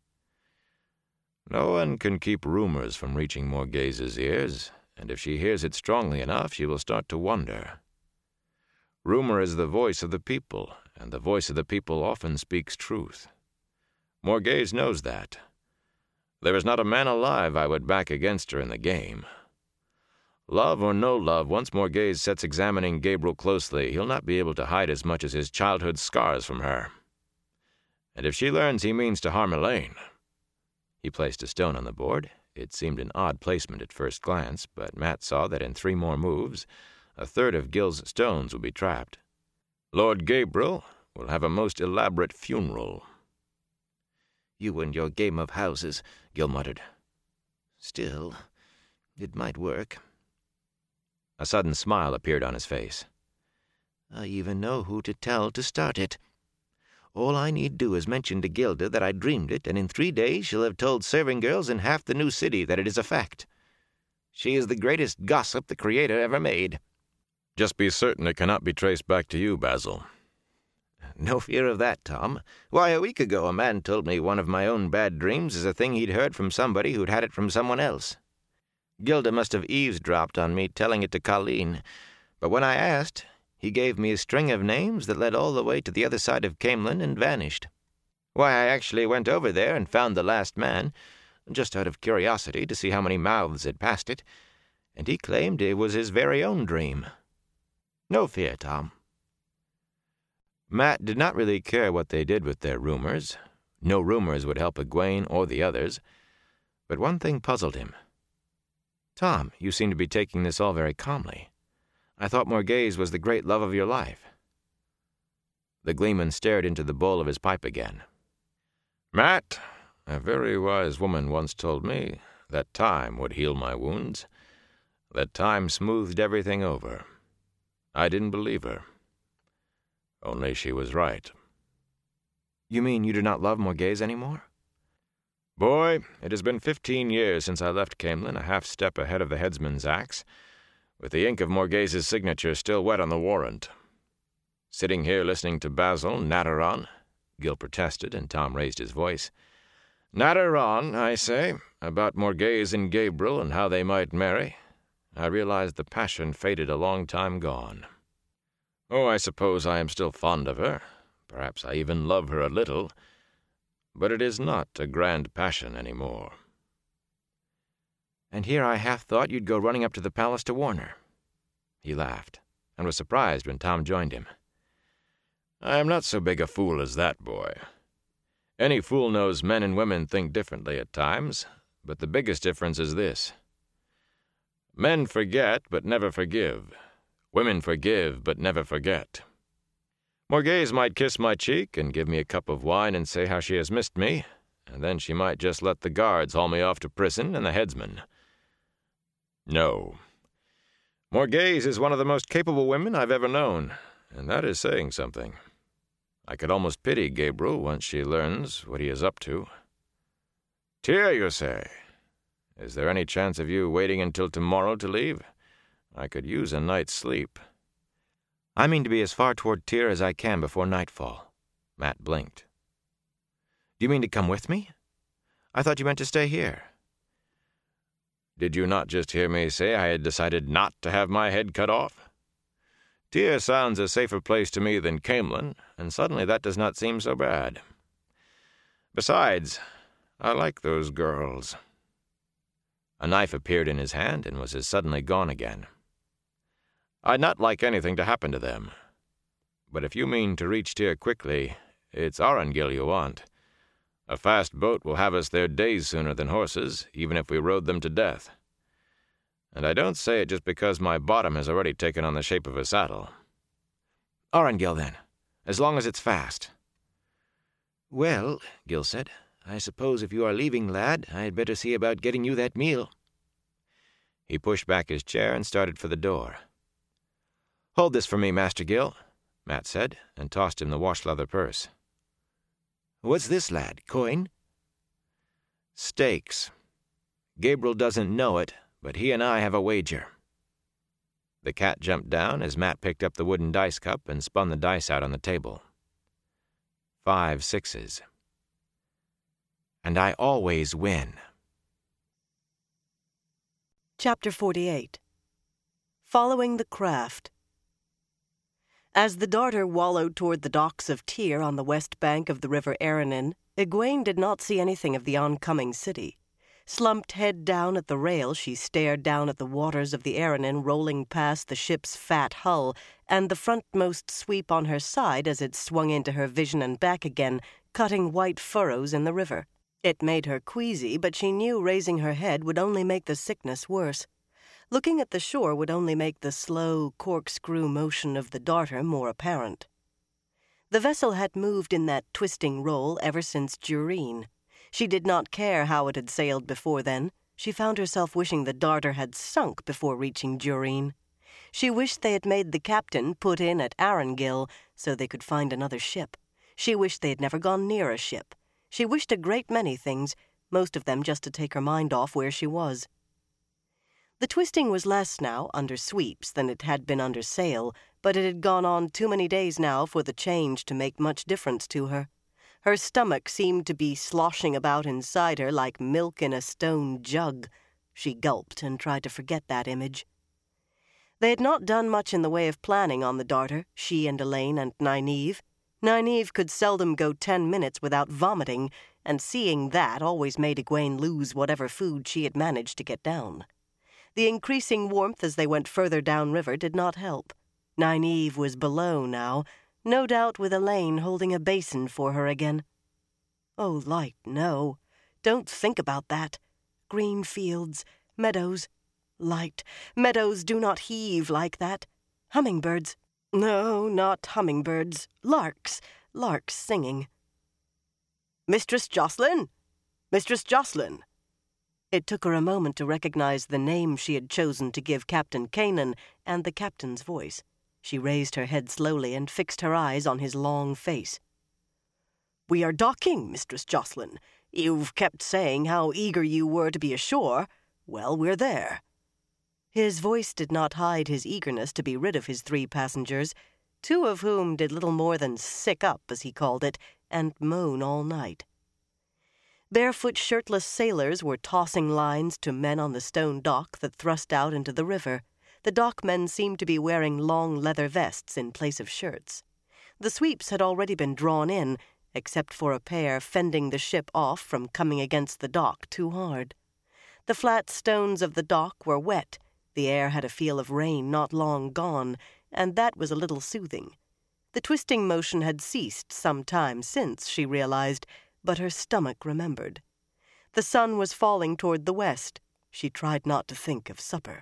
No one can keep rumors from reaching Morghez's ears, and if she hears it strongly enough, she will start to wonder. Rumor is the voice of the people, and the voice of the people often speaks truth. Morghez knows that. There is not a man alive I would back against her in the game. Love or no love, once Morghez sets examining Gabriel closely, he'll not be able to hide as much as his childhood scars from her. And if she learns he means to harm Elaine... He placed a stone on the board. It seemed an odd placement at first glance, but Matt saw that in three more moves, a third of Gil's stones would be trapped. Lord Gabriel will have a most elaborate funeral. You and your game of houses, Gil muttered. Still, it might work. A sudden smile appeared on his face. I even know who to tell to start it. All I need do is mention to Gilda that I dreamed it, and in three days she'll have told serving girls in half the new city that it is a fact. She is the greatest gossip the Creator ever made. Just be certain it cannot be traced back to you, Basil. No fear of that, Tom. Why, a week ago a man told me one of my own bad dreams is a thing he'd heard from somebody who'd had it from someone else. Gilda must have eavesdropped on me telling it to Colleen, but when I asked, he gave me a string of names that led all the way to the other side of Camelin and vanished. Why, I actually went over there and found the last man, just out of curiosity to see how many mouths had passed it, and he claimed it was his very own dream. No fear, Tom. Matt did not really care what they did with their rumors. No rumors would help Egwene or the others. But one thing puzzled him. Tom, you seem to be taking this all very calmly. I thought Morghez was the great love of your life. The gleeman stared into the bowl of his pipe again. Matt, a very wise woman once told me that time would heal my wounds, that time smoothed everything over. I didn't believe her. Only she was right. You mean you do not love Morghez anymore? Boy, it has been fifteen years since I left Camelin, a half step ahead of the headsman's axe, with the ink of Morghez's signature still wet on the warrant. Sitting here listening to Basil Natteron, Gil protested, and Tom raised his voice. Natteron, I say, about Morghez and Gabriel and how they might marry. I realized the passion faded a long time gone. Oh, I suppose I am still fond of her. Perhaps I even love her a little. But it is not a grand passion any more. And here I half thought you'd go running up to the palace to warn her. He laughed, and was surprised when Tom joined him. I am not so big a fool as that, boy. Any fool knows men and women think differently at times, but the biggest difference is this. Men forget but never forgive. Women forgive but never forget. Morghez might kiss my cheek and give me a cup of wine and say how she has missed me, and then she might just let the guards haul me off to prison and the headsman. No. Morghez is one of the most capable women I've ever known, and that is saying something. I could almost pity Gabriel once she learns what he is up to. Tyr, you say? Is there any chance of you waiting until tomorrow to leave? I could use a night's sleep. I mean to be as far toward Tyr as I can before nightfall. Matt blinked. Do you mean to come with me? I thought you meant to stay here. Did you not just hear me say I had decided not to have my head cut off? Tyr sounds a safer place to me than Camelin, and suddenly that does not seem so bad. Besides, I like those girls." A knife appeared in his hand and was as suddenly gone again. "I'd not like anything to happen to them. But if you mean to reach Tyr quickly, it's Arungil you want. A fast boat will have us there days sooner than horses, even if we rode them to death. And I don't say it just because my bottom has already taken on the shape of a saddle." "Arungil, then, as long as it's fast." "Well," Gil said, "I suppose if you are leaving, lad, I had better see about getting you that meal." He pushed back his chair and started for the door. "Hold this for me, Master Gil," Mat said, and tossed him the wash-leather purse. "What's this, lad? Coin?" "Stakes. Gabriel doesn't know it, but he and I have a wager." The cat jumped down as Mat picked up the wooden dice cup and spun the dice out on the table. Five sixes. "And I always win." Chapter forty-eight. Following the Craft. As the darter wallowed toward the docks of Tyr on the west bank of the river Aranin, Egwene did not see anything of the oncoming city. Slumped head down at the rail, she stared down at the waters of the Aranin rolling past the ship's fat hull, and the frontmost sweep on her side as it swung into her vision and back again, cutting white furrows in the river. It made her queasy, but she knew raising her head would only make the sickness worse. Looking at the shore would only make the slow, corkscrew motion of the darter more apparent. The vessel had moved in that twisting roll ever since Dureen. She did not care how it had sailed before then. She found herself wishing the darter had sunk before reaching Dureen. She wished they had made the captain put in at Arungil so they could find another ship. She wished they had never gone near a ship. She wished a great many things, most of them just to take her mind off where she was. The twisting was less now under sweeps than it had been under sail, but it had gone on too many days now for the change to make much difference to her. Her stomach seemed to be sloshing about inside her like milk in a stone jug. She gulped and tried to forget that image. They had not done much in the way of planning on the darter, she and Elaine and Nynaeve. Nynaeve could seldom go ten minutes without vomiting, and seeing that always made Egwene lose whatever food she had managed to get down. The increasing warmth as they went further downriver did not help. Nynaeve was below now, no doubt with Elaine holding a basin for her again. Oh, Light, no. Don't think about that. Green fields, meadows. Light, meadows do not heave like that. Hummingbirds. No, not hummingbirds. Larks. Larks singing. "Mistress Jocelyn! Mistress Jocelyn!" It took her a moment to recognize the name she had chosen to give Captain Kanan and the captain's voice. She raised her head slowly and fixed her eyes on his long face. "We are docking, Mistress Jocelyn. You've kept saying how eager you were to be ashore. Well, we're there." His voice did not hide his eagerness to be rid of his three passengers, two of whom did little more than sick up, as he called it, and moan all night. Barefoot, shirtless sailors were tossing lines to men on the stone dock that thrust out into the river. The dockmen seemed to be wearing long leather vests in place of shirts. The sweeps had already been drawn in, except for a pair fending the ship off from coming against the dock too hard. The flat stones of the dock were wet. The air had a feel of rain not long gone, and that was a little soothing. The twisting motion had ceased some time since, she realized, but her stomach remembered. The sun was falling toward the west. She tried not to think of supper.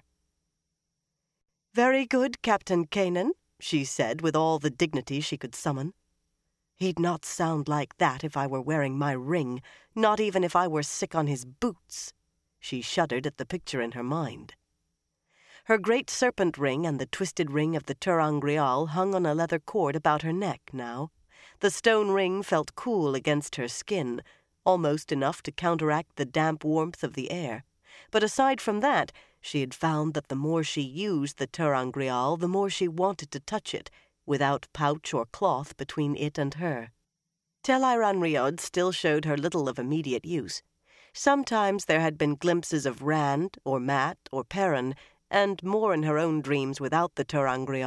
"Very good, Captain Kanan," she said with all the dignity she could summon. "He'd not sound like that if I were wearing my ring, not even if I were sick on his boots." She shuddered at the picture in her mind. Her great serpent ring and the twisted ring of the ter'angreal hung on a leather cord about her neck now. The stone ring felt cool against her skin, almost enough to counteract the damp warmth of the air. But aside from that, she had found that the more she used the ter'angreal, the more she wanted to touch it, without pouch or cloth between it and her. Tel'aran'rhiod still showed her little of immediate use. Sometimes there had been glimpses of Rand, or Mat, or Perrin, and more in her own dreams without the ter'angreal,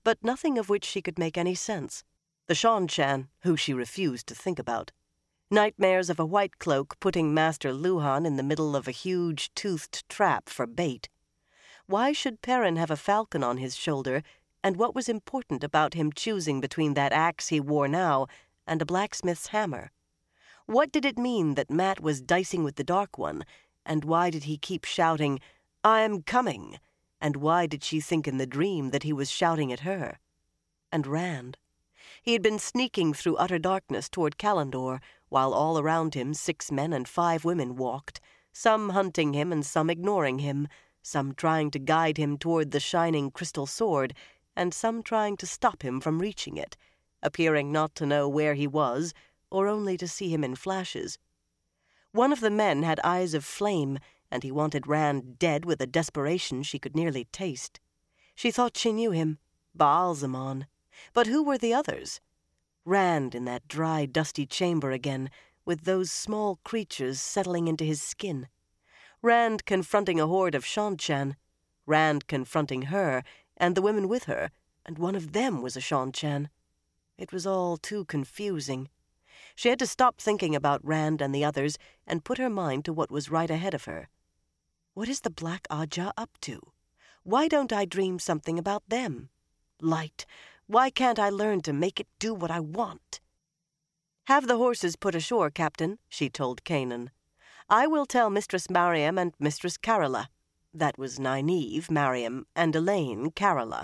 but nothing of which she could make any sense. The Shan-Chan, who she refused to think about. Nightmares of a white cloak putting Master Luhan in the middle of a huge toothed trap for bait. Why should Perrin have a falcon on his shoulder, and what was important about him choosing between that axe he wore now and a blacksmith's hammer? What did it mean that Matt was dicing with the Dark One, and why did he keep shouting, "I'm coming"? And why did she think in the dream that he was shouting at her? And Rand. He had been sneaking through utter darkness toward Kalandor, while all around him six men and five women walked, some hunting him and some ignoring him, some trying to guide him toward the shining crystal sword, and some trying to stop him from reaching it, appearing not to know where he was, or only to see him in flashes. One of the men had eyes of flame, and he wanted Rand dead with a desperation she could nearly taste. She thought she knew him, Baal-Zamon. But who were the others? Rand in that dry, dusty chamber again, with those small creatures settling into his skin. Rand confronting a horde of Shan-Chan. Rand confronting her, and the women with her, and one of them was a Shan-Chan. It was all too confusing. She had to stop thinking about Rand and the others and put her mind to what was right ahead of her. What is the Black Ajah up to? Why don't I dream something about them? Light, why can't I learn to make it do what I want? "Have the horses put ashore, Captain," she told Kanan. "I will tell Mistress Mariam and Mistress Carola." That was Nynaeve, Mariam, and Elaine, Carola.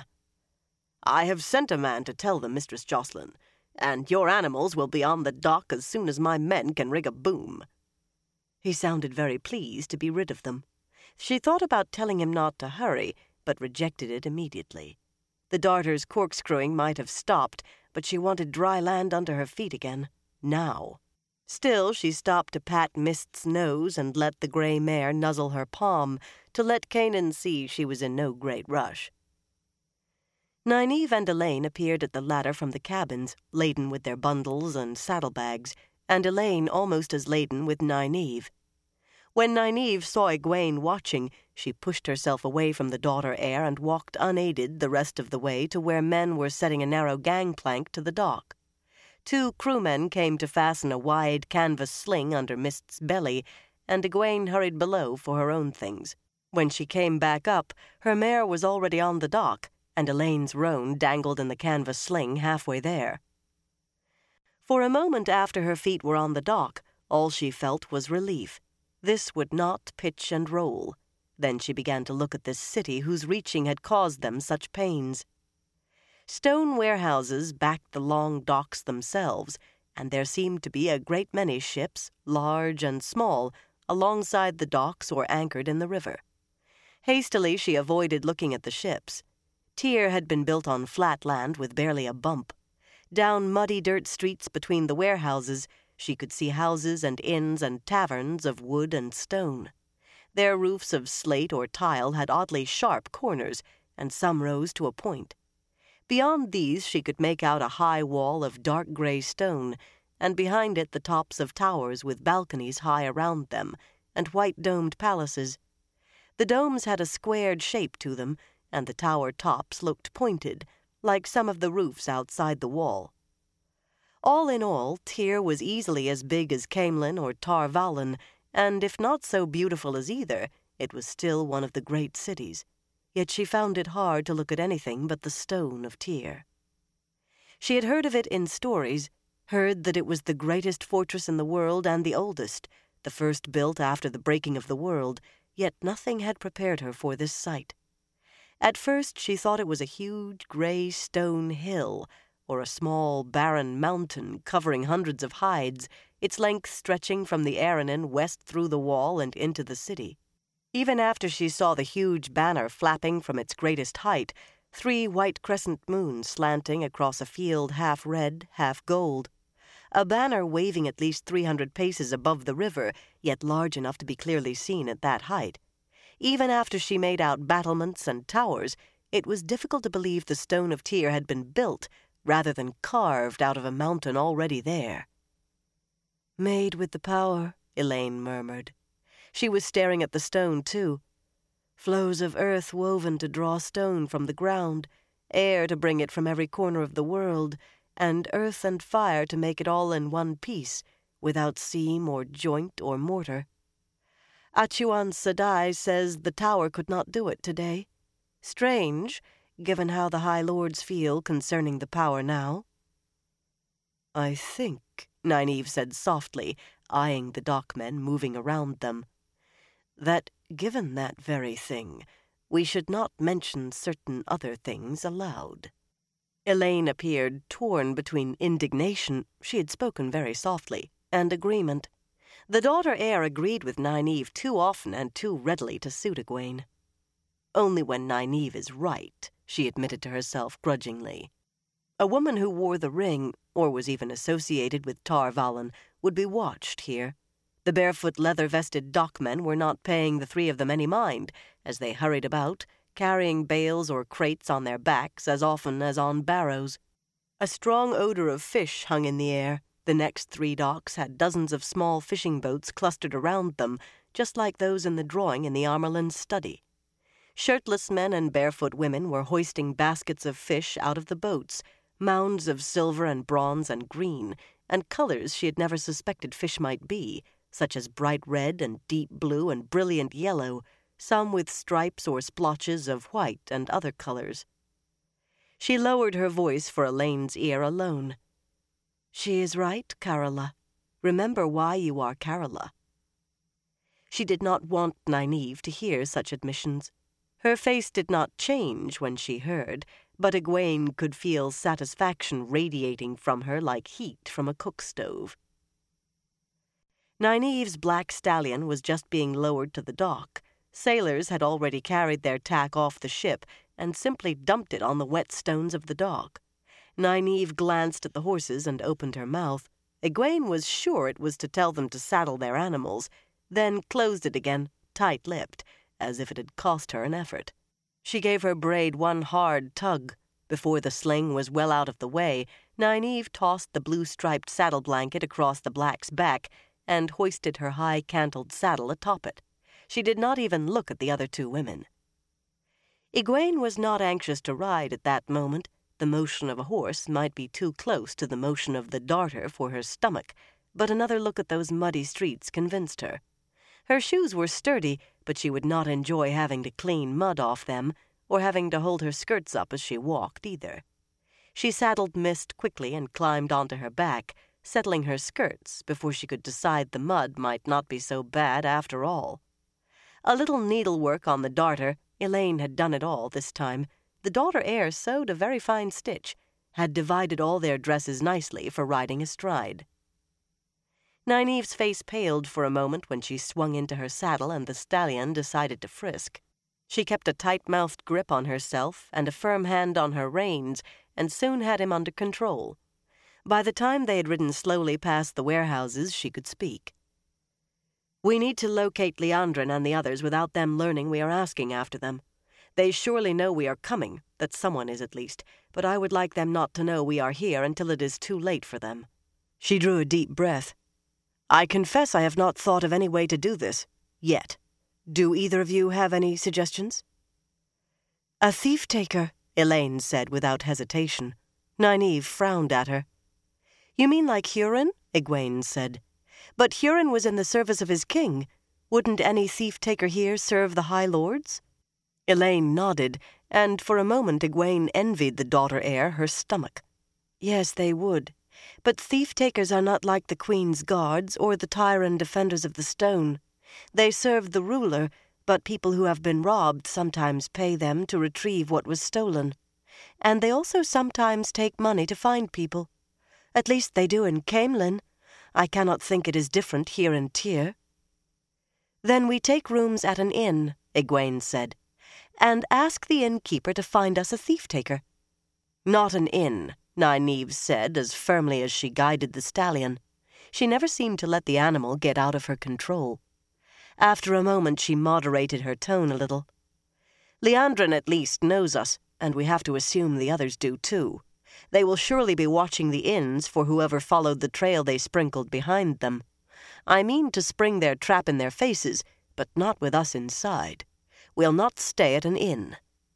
"I have sent a man to tell them, Mistress Jocelyn, and your animals will be on the dock as soon as my men can rig a boom." He sounded very pleased to be rid of them. She thought about telling him not to hurry, but rejected it immediately. The darter's corkscrewing might have stopped, but she wanted dry land under her feet again, now. Still, she stopped to pat Mist's nose and let the gray mare nuzzle her palm, to let Kanan see she was in no great rush. Nynaeve and Elaine appeared at the ladder from the cabins, laden with their bundles and saddlebags, and Elaine almost as laden with Nynaeve. When Nynaeve saw Egwene watching, she pushed herself away from the daughter heir and walked unaided the rest of the way to where men were setting a narrow gangplank to the dock. Two crewmen came to fasten a wide canvas sling under Mist's belly, and Egwene hurried below for her own things. When she came back up, her mare was already on the dock, and Elaine's roan dangled in the canvas sling halfway there. For a moment after her feet were on the dock, all she felt was relief. This would not pitch and roll. Then she began to look at this city whose reaching had caused them such pains. Stone warehouses backed the long docks themselves, and there seemed to be a great many ships, large and small, alongside the docks or anchored in the river. Hastily she avoided looking at the ships. Tyr had been built on flat land with barely a bump. Down muddy dirt streets between the warehouses, she could see houses and inns and taverns of wood and stone. Their roofs of slate or tile had oddly sharp corners, and some rose to a point. Beyond these she could make out a high wall of dark gray stone, and behind it the tops of towers with balconies high around them, and white-domed palaces. The domes had a squared shape to them, and the tower tops looked pointed, like some of the roofs outside the wall. All in all, Tyr was easily as big as Caemlyn or Tar Valon, and if not so beautiful as either, it was still one of the great cities. Yet she found it hard to look at anything but the stone of Tyr. She had heard of it in stories, heard that it was the greatest fortress in the world and the oldest, the first built after the breaking of the world, yet nothing had prepared her for this sight. At first she thought it was a huge gray stone hill, or a small barren mountain covering hundreds of hides, its length stretching from the Aranon west through the wall and into the city. Even after she saw the huge banner flapping from its greatest height, three white crescent moons slanting across a field half red, half gold, a banner waving at least three hundred paces above the river, yet large enough to be clearly seen at that height. Even after she made out battlements and towers, it was difficult to believe the stone of Tyr had been built rather than carved out of a mountain already there. "Made with the power," Elaine murmured. She was staring at the stone, too. Flows of earth woven to draw stone from the ground, air to bring it from every corner of the world, and earth and fire to make it all in one piece, without seam or joint or mortar. Achuan Sadai says the tower could not do it today. Strange, given how the High Lords feel concerning the power now. I think, Nynaeve said softly, eyeing the dockmen moving around them, that given that very thing, we should not mention certain other things aloud. Elaine appeared torn between indignation, she had spoken very softly, and agreement. The daughter heir agreed with Nynaeve too often and too readily to suit Egwene. Only when Nynaeve is right, she admitted to herself grudgingly. A woman who wore the ring, or was even associated with Tar Valon, would be watched here. The barefoot leather-vested dockmen were not paying the three of them any mind, as they hurried about, carrying bales or crates on their backs as often as on barrows. A strong odor of fish hung in the air. The next three docks had dozens of small fishing boats clustered around them, just like those in the drawing in the Armerlin's study. Shirtless men and barefoot women were hoisting baskets of fish out of the boats, mounds of silver and bronze and green, and colors she had never suspected fish might be, such as bright red and deep blue and brilliant yellow, some with stripes or splotches of white and other colors. She lowered her voice for Elaine's ear alone. She is right, Carola. Remember why you are Carola. She did not want Nynaeve to hear such admissions. Her face did not change when she heard, but Egwene could feel satisfaction radiating from her like heat from a cook stove. Nynaeve's black stallion was just being lowered to the dock. Sailors had already carried their tack off the ship and simply dumped it on the wet stones of the dock. Nynaeve glanced at the horses and opened her mouth. Egwene was sure it was to tell them to saddle their animals, then closed it again, tight-lipped, as if it had cost her an effort. She gave her braid one hard tug. Before the sling was well out of the way, Nynaeve tossed the blue-striped saddle blanket across the black's back and hoisted her high-cantled saddle atop it. She did not even look at the other two women. Egwene was not anxious to ride at that moment. The motion of a horse might be too close to the motion of the darter for her stomach, but another look at those muddy streets convinced her. Her shoes were sturdy, but she would not enjoy having to clean mud off them, or having to hold her skirts up as she walked either. She saddled Mist quickly and climbed onto her back, settling her skirts before she could decide the mud might not be so bad after all. A little needlework on the darter, Elaine had done it all this time. The daughter heir sewed a very fine stitch, had divided all their dresses nicely for riding astride. Nynaeve's face paled for a moment when she swung into her saddle and the stallion decided to frisk. She kept a tight-mouthed grip on herself and a firm hand on her reins, and soon had him under control. By the time they had ridden slowly past the warehouses, she could speak. We need to locate Liandrin and the others without them learning we are asking after them. They surely know we are coming, that someone is at least, but I would like them not to know we are here until it is too late for them. She drew a deep breath. I confess I have not thought of any way to do this, yet. Do either of you have any suggestions? A thief-taker, Elaine said without hesitation. Nynaeve frowned at her. You mean like Hurin? Egwene said. But Hurin was in the service of his king. Wouldn't any thief-taker here serve the High Lords? Elaine nodded, and for a moment Egwene envied the daughter heir her stomach. Yes, they would. But thief-takers are not like the Queen's guards or the Tyran defenders of the stone. They serve the ruler, but people who have been robbed sometimes pay them to retrieve what was stolen. And they also sometimes take money to find people. At least they do in Caemlyn. I cannot think it is different here in Tyr. Then we take rooms at an inn, Egwene said, and ask the innkeeper to find us a thief-taker. Not an inn, Nynaeve said as firmly as she guided the stallion. She never seemed to let the animal get out of her control. After a moment she moderated her tone a little. Liandrin at least knows us, and we have to assume the others do too. They will surely be watching the inns for whoever followed the trail they sprinkled behind them. I mean to spring their trap in their faces, but not with us inside. We'll not stay at an inn.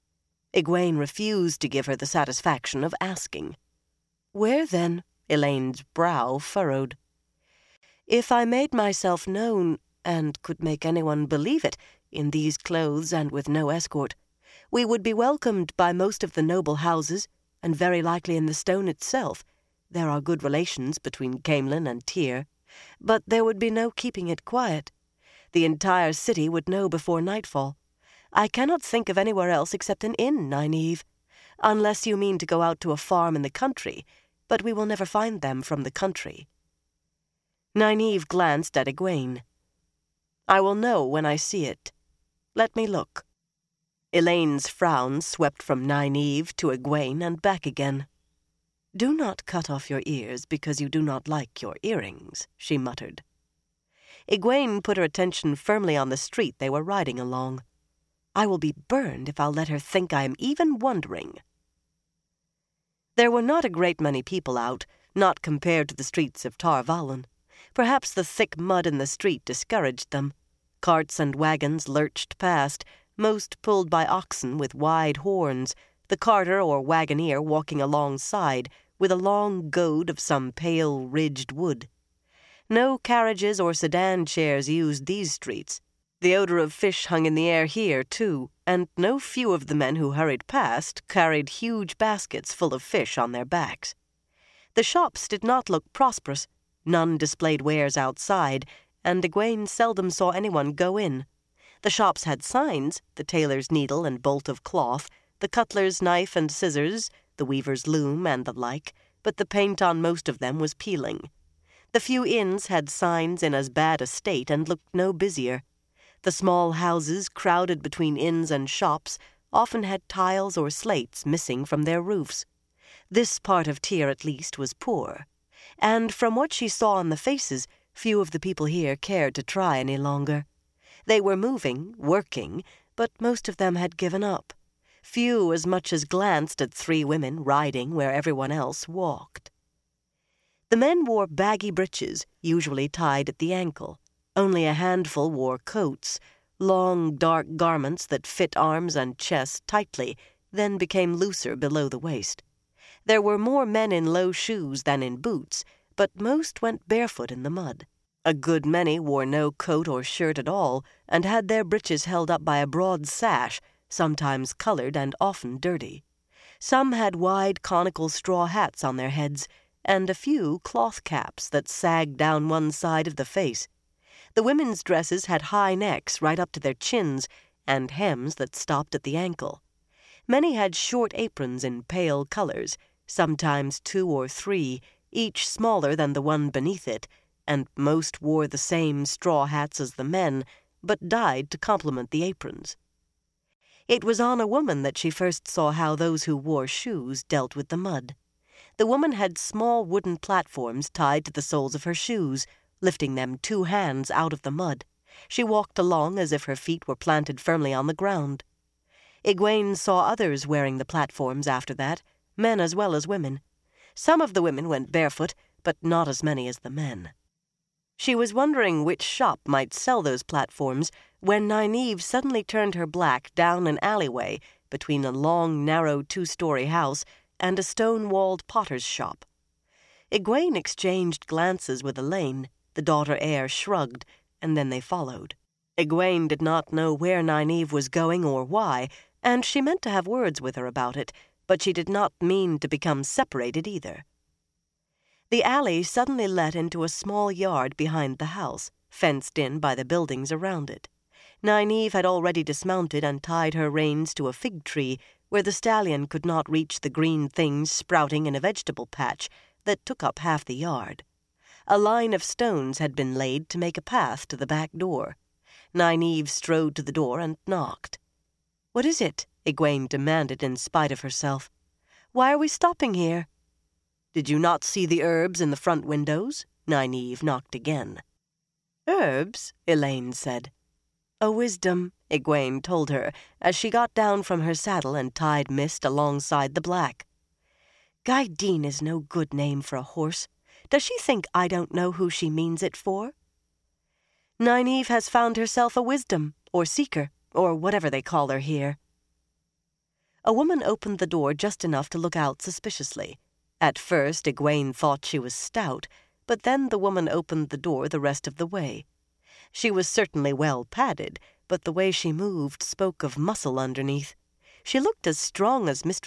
Egwene refused to give her the satisfaction of asking. "Where, then?" Elaine's brow furrowed. "If I made myself known, and could make anyone believe it, in these clothes and with no escort, we would be welcomed by most of the noble houses, and very likely in the stone itself. There are good relations between Caemlyn and Tyr, but there would be no keeping it quiet. The entire city would know before nightfall. I cannot think of anywhere else except an inn, Nynaeve, unless you mean to go out to a farm in the country, but we will never find them from the country." Nynaeve glanced at Egwene. "I will know when I see it. Let me look." Elaine's frown swept from Nynaeve to Egwene and back again. "Do not cut off your ears because you do not like your earrings," she muttered. Egwene put her attention firmly on the street they were riding along. "I will be burned if I'll let her think I am even wondering." There were not a great many people out, not compared to the streets of Tar Valon. Perhaps the thick mud in the street discouraged them. Carts and wagons lurched past, most pulled by oxen with wide horns, the carter or wagoneer walking alongside with a long goad of some pale, ridged wood. No carriages or sedan chairs used these streets. The odor of fish hung in the air here, too, and no few of the men who hurried past carried huge baskets full of fish on their backs. The shops did not look prosperous. None displayed wares outside, and Egwene seldom saw anyone go in. The shops had signs, the tailor's needle and bolt of cloth, the cutler's knife and scissors, the weaver's loom, and the like, but the paint on most of them was peeling. The few inns had signs in as bad a state and looked no busier. The small houses crowded between inns and shops often had tiles or slates missing from their roofs. This part of Tyr, at least, was poor, and from what she saw on the faces, few of the people here cared to try any longer. They were moving, working, but most of them had given up. Few as much as glanced at three women riding where everyone else walked. The men wore baggy breeches, usually tied at the ankle. Only a handful wore coats, long, dark garments that fit arms and chest tightly, then became looser below the waist. There were more men in low shoes than in boots, but most went barefoot in the mud. A good many wore no coat or shirt at all, and had their breeches held up by a broad sash, sometimes colored and often dirty. Some had wide conical straw hats on their heads, and a few cloth caps that sagged down one side of the face. The women's dresses had high necks right up to their chins, and hems that stopped at the ankle. Many had short aprons in pale colors, sometimes two or three, each smaller than the one beneath it, and most wore the same straw hats as the men, but dyed to complement the aprons. It was on a woman that she first saw how those who wore shoes dealt with the mud. The woman had small wooden platforms tied to the soles of her shoes, lifting them two hands out of the mud. She walked along as if her feet were planted firmly on the ground. Egwene saw others wearing the platforms after that, men as well as women. Some of the women went barefoot, but not as many as the men. She was wondering which shop might sell those platforms when Nynaeve suddenly turned her back down an alleyway between a long, narrow two-story house and a stone-walled potter's shop. Egwene exchanged glances with Elaine. The daughter heir shrugged, and then they followed. Egwene did not know where Nynaeve was going or why, and she meant to have words with her about it, but she did not mean to become separated either. The alley suddenly led into a small yard behind the house, fenced in by the buildings around it. Nynaeve had already dismounted and tied her reins to a fig tree where the stallion could not reach the green things sprouting in a vegetable patch that took up half the yard. A line of stones had been laid to make a path to the back door. Nynaeve strode to the door and knocked. "What is it?" Egwene demanded in spite of herself. "Why are we stopping here?" "Did you not see the herbs in the front windows?" Nynaeve knocked again. "Herbs?" Elaine said. "A wisdom," Egwene told her as she got down from her saddle and tied Mist alongside the black. "Gaideen is no good name for a horse. Does she think I don't know who she means it for?" "Nynaeve has found herself a wisdom, or seeker, or whatever they call her here." A woman opened the door just enough to look out suspiciously. At first, Egwene thought she was stout, but then the woman opened the door the rest of the way. She was certainly well padded, but the way she moved spoke of muscle underneath. She looked as strong as Mistress